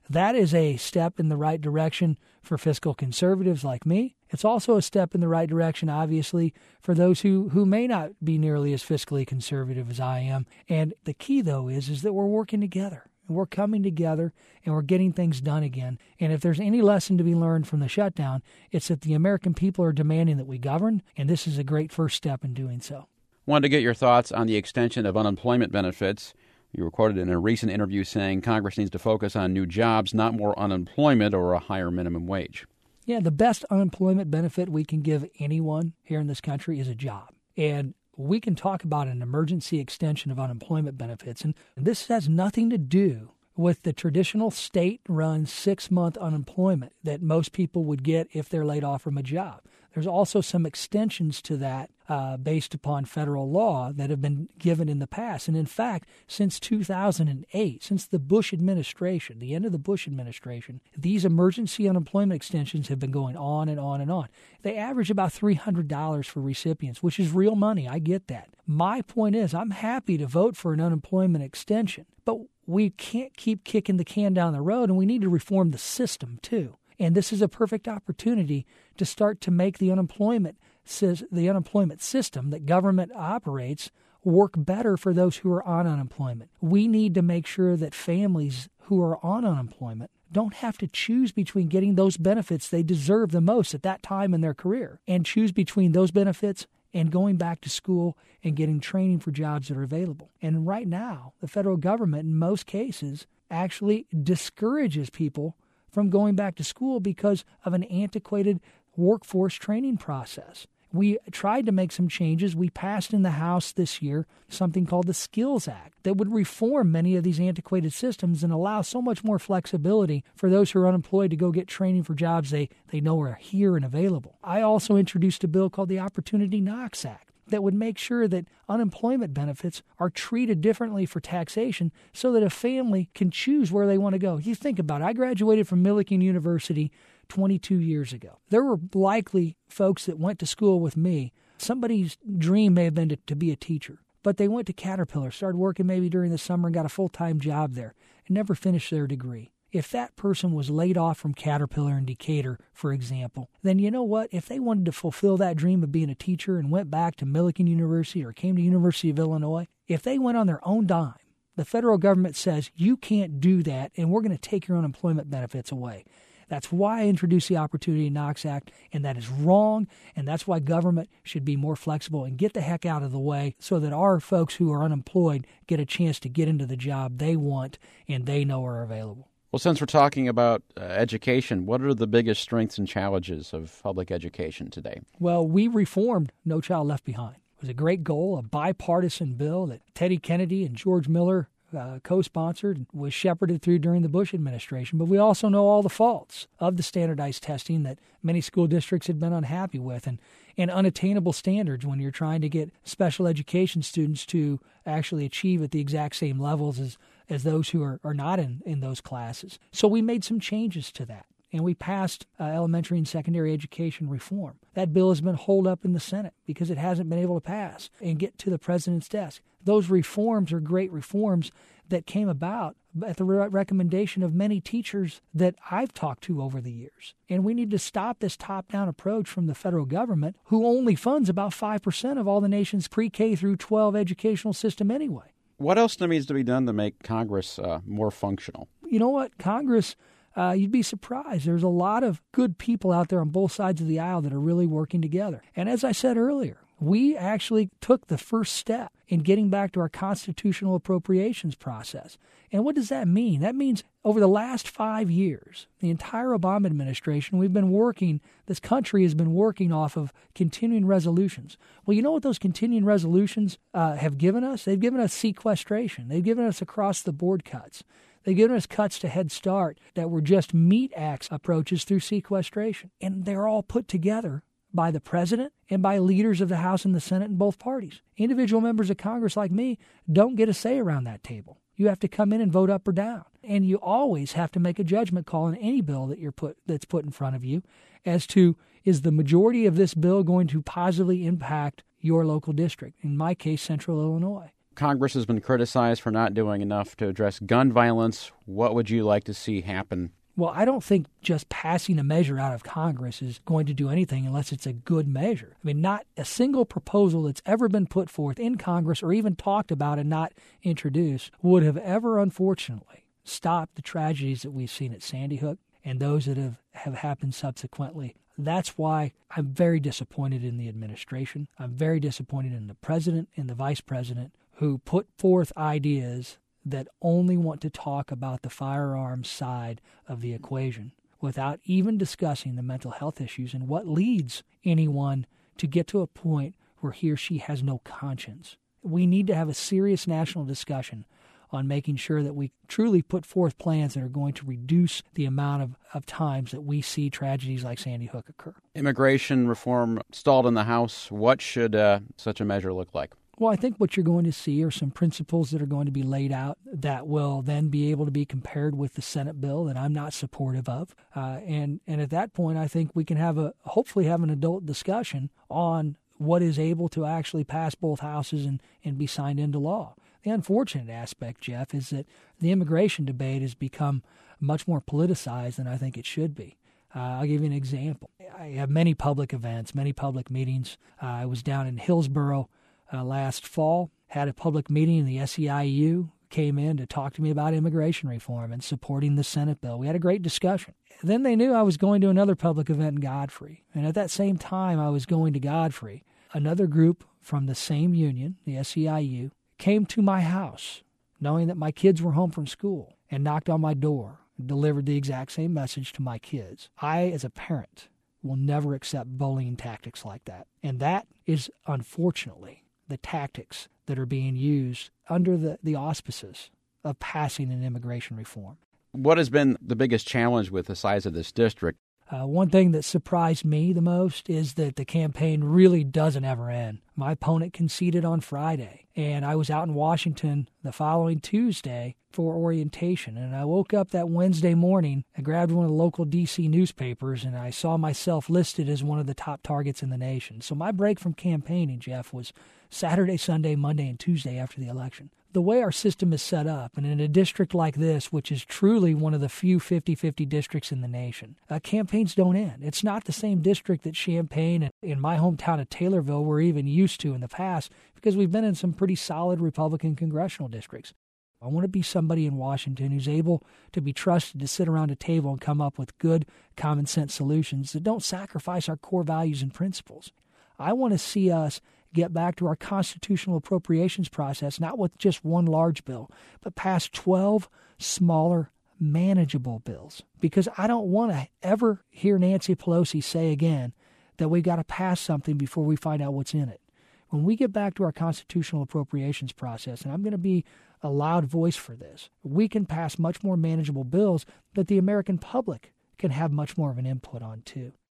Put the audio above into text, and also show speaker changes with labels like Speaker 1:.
Speaker 1: That is a step in the right direction for fiscal conservatives like me. It's also a step in the right direction, obviously, for those who may not be nearly as fiscally conservative as I am. And the key, though, is that we're working together. And we're coming together, and we're getting things done again. And if there's any lesson to be learned from the shutdown, it's that the American people are demanding that we govern, and this is a great first step in doing so.
Speaker 2: Wanted to get your thoughts on the extension of unemployment benefits. You were quoted in a recent interview saying Congress needs to focus on new jobs, not more unemployment or a higher minimum wage.
Speaker 1: Yeah, the best unemployment benefit we can give anyone here in this country is a job. And we can talk about an emergency extension of unemployment benefits. And this has nothing to do with the traditional state-run 6-month unemployment that most people would get if they're laid off from a job. There's also some extensions to that based upon federal law that have been given in the past. And in fact, since 2008, since the Bush administration, the end of the Bush administration, these emergency unemployment extensions have been going on and on and on. They average about $300 for recipients, which is real money. I get that. My point is, I'm happy to vote for an unemployment extension, but we can't keep kicking the can down the road, and we need to reform the system too. And this is a perfect opportunity to start to make the unemployment system that government operates work better for those who are on unemployment. We need to make sure that families who are on unemployment don't have to choose between getting those benefits they deserve the most at that time in their career and choose between those benefits and going back to school and getting training for jobs that are available. And right now, the federal government, in most cases, actually discourages people from going back to school because of an antiquated workforce training process. We tried to make some changes. We passed in the House this year something called the Skills Act that would reform many of these antiquated systems and allow so much more flexibility for those who are unemployed to go get training for jobs they know are here and available. I also introduced a bill called the Opportunity Knocks Act that would make sure that unemployment benefits are treated differently for taxation so that a family can choose where they want to go. You think about it. I graduated from Millikin University 22 years ago. There were likely folks that went to school with me. Somebody's dream may have been to be a teacher, but they went to Caterpillar, started working maybe during the summer and got a full-time job there and never finished their degree. If that person was laid off from Caterpillar in Decatur, for example, then you know what? If they wanted to fulfill that dream of being a teacher and went back to Millikin University or came to University of Illinois, if they went on their own dime, the federal government says, you can't do that and we're going to take your unemployment benefits away. That's why I introduced the Opportunity Knocks Act, and that is wrong, and that's why government should be more flexible and get the heck out of the way so that our folks who are unemployed get a chance to get into the job they want and they know are available.
Speaker 2: Well, since we're talking about education, what are the biggest strengths and challenges of public education today?
Speaker 1: Well, we reformed No Child Left Behind. It was a great goal, a bipartisan bill that Teddy Kennedy and George Miller co-sponsored, was shepherded through during the Bush administration. But we also know all the faults of the standardized testing that many school districts had been unhappy with and unattainable standards when you're trying to get special education students to actually achieve at the exact same levels as those who are not in those classes. So we made some changes to that. And we passed elementary and secondary education reform. That bill has been holed up in the Senate because it hasn't been able to pass and get to the president's desk. Those reforms are great reforms that came about at the recommendation of many teachers that I've talked to over the years. And we need to stop this top-down approach from the federal government, who only funds about 5% of all the nation's pre-K through 12 educational system anyway.
Speaker 2: What else needs to be done to make Congress more functional?
Speaker 1: You know what? Congress... you'd be surprised. There's a lot of good people out there on both sides of the aisle that are really working together. And as I said earlier, we actually took the first step in getting back to our constitutional appropriations process. And what does that mean? That means over the last 5 years, the entire Obama administration, this country has been working off of continuing resolutions. Well, you know what those continuing resolutions have given us? They've given us sequestration. They've given us across-the-board cuts. They've given us cuts to Head Start that were just meat axe approaches through sequestration. And they're all put together by the president and by leaders of the House and the Senate in both parties. Individual members of Congress like me don't get a say around that table. You have to come in and vote up or down. And you always have to make a judgment call on any bill that's put in front of you as to, is the majority of this bill going to positively impact your local district, in my case, Central Illinois.
Speaker 2: Congress has been criticized for not doing enough to address gun violence. What would you like to see happen?
Speaker 1: Well, I don't think just passing a measure out of Congress is going to do anything unless it's a good measure. I mean, not a single proposal that's ever been put forth in Congress or even talked about and not introduced would have ever, unfortunately, stopped the tragedies that we've seen at Sandy Hook and those that have happened subsequently. That's why I'm very disappointed in the administration. I'm very disappointed in the president and the vice president who put forth ideas that only want to talk about the firearms side of the equation without even discussing the mental health issues and what leads anyone to get to a point where he or she has no conscience. We need to have a serious national discussion on making sure that we truly put forth plans that are going to reduce the amount of times that we see tragedies like Sandy Hook occur.
Speaker 2: Immigration reform stalled in the House. What should such a measure look like?
Speaker 1: Well, I think what you're going to see are some principles that are going to be laid out that will then be able to be compared with the Senate bill that I'm not supportive of. And at that point, I think we can hopefully have an adult discussion on what is able to actually pass both houses and be signed into law. The unfortunate aspect, Jeff, is that the immigration debate has become much more politicized than I think it should be. I'll give you an example. I have many public events, many public meetings. I was down in Hillsborough last fall, had a public meeting, and the SEIU came in to talk to me about immigration reform and supporting the Senate bill. We had a great discussion. Then they knew I was going to another public event in Godfrey. And at that same time I was going to Godfrey, another group from the same union, the SEIU, came to my house, knowing that my kids were home from school, and knocked on my door and delivered the exact same message to my kids. I, as a parent, will never accept bullying tactics like that. And that is, unfortunately, the tactics that are being used under the auspices of passing an immigration reform.
Speaker 2: What has been the biggest challenge with the size of this district?
Speaker 1: One thing that surprised me the most is that the campaign really doesn't ever end. My opponent conceded on Friday, and I was out in Washington the following Tuesday for orientation. And I woke up that Wednesday morning, I grabbed one of the local D.C. newspapers, and I saw myself listed as one of the top targets in the nation. So my break from campaigning, Jeff, was Saturday, Sunday, Monday, and Tuesday after the election. The way our system is set up, and in a district like this, which is truly one of the few 50-50 districts in the nation, campaigns don't end. It's not the same district that Champaign and in my hometown of Taylorville were even used to in the past, because we've been in some pretty solid Republican congressional districts. I want to be somebody in Washington who's able to be trusted to sit around a table and come up with good, common sense solutions that don't sacrifice our core values and principles. I want to see us get back to our constitutional appropriations process, not with just one large bill, but pass 12 smaller, manageable bills. Because I don't want to ever hear Nancy Pelosi say again that we got to pass something before we find out what's in it. When we get back to our constitutional appropriations process, and I'm going to be a loud voice for this, we can pass much more manageable bills that the American public can have much more of an input on too.